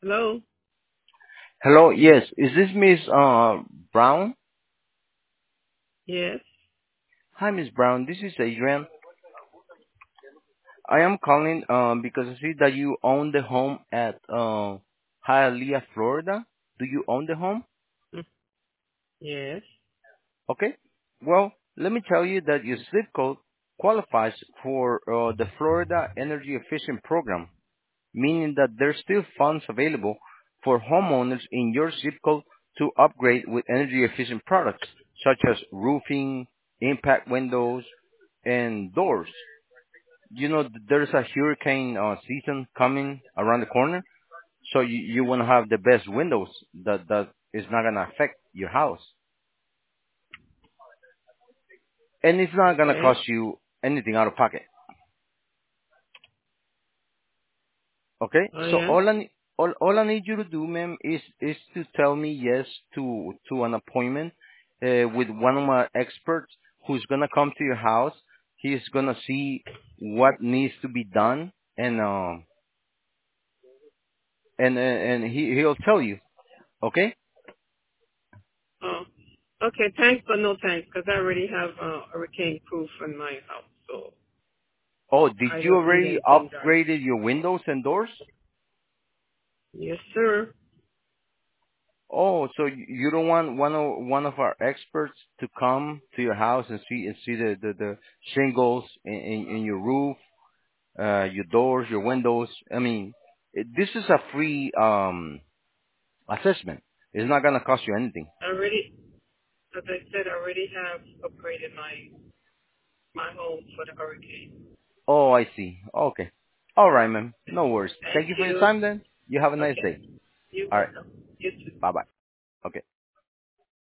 Hello? Hello, yes. Is this Miss Brown? Yes. Hi, Miss Brown. This is Adrian. I am calling because I see that you own the home at Hialeah, Florida. Do you own the home? Mm, yes. Okay. Well, let me tell you that your zip code qualifies for the Florida Energy Efficient Program, meaning that there's still funds available for homeowners in your zip code to upgrade with energy efficient products such as roofing, impact windows, and doors. You know, there's a hurricane season coming around the corner, so you want to have the best windows that is not going to affect your house. And it's not going to Okay. cost you anything out of pocket. Okay, Oh, so yeah? all I need you to do, ma'am, is to tell me yes to an appointment with one of my experts who's gonna come to your house. He's gonna see what needs to be done, and he'll tell you. Okay? Oh. Okay, thanks, but no thanks, because I already have hurricane proof in my house, so Oh, did I you don't need already anything done. upgraded your windows and doors? Yes, sir. Oh, so you don't want one of our experts to come to your house and see the shingles in your roof, your doors, your windows. I mean, this is a free assessment. It's not gonna cost you anything. I already, as I said, I already have upgraded my home for the hurricane. Oh, I see. Okay. All right, ma'am. No worries. Thank Thank you for your you. time then. You have a nice Okay. day. You're All right. welcome. You too. Bye bye. Okay.